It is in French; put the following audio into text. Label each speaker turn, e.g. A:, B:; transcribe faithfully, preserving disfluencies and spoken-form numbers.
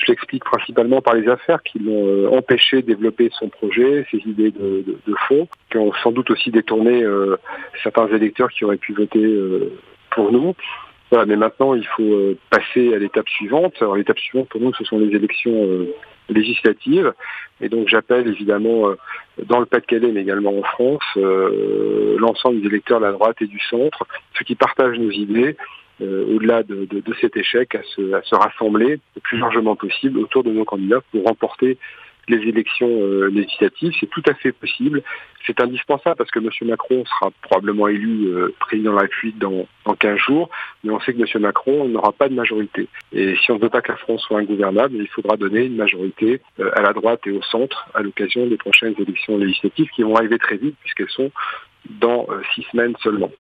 A: Je l'explique principalement par les affaires qui l'ont euh, empêché de développer son projet, ses idées de, de, de fond, qui ont sans doute aussi détourné euh, certains électeurs qui auraient pu voter euh, pour nous. Voilà, mais maintenant, il faut euh, passer à l'étape suivante. Alors, l'étape suivante, pour nous, ce sont les élections euh, législatives. Et donc, j'appelle évidemment, euh, dans le Pas-de-Calais, mais également en France, euh, l'ensemble des électeurs de la droite et du centre, ceux qui partagent nos idées, euh, au-delà de, de, de cet échec, à se, à se rassembler le plus largement possible autour de nos candidats pour remporter les élections euh, législatives. C'est tout à fait possible. C'est indispensable parce que M. Macron sera probablement élu euh, président de la République dans, dans quinze jours, mais on sait que M. Macron n'aura pas de majorité. Et si on ne veut pas que la France soit ingouvernable, il faudra donner une majorité euh, à la droite et au centre à l'occasion des prochaines élections législatives qui vont arriver très vite puisqu'elles sont dans euh, six semaines seulement.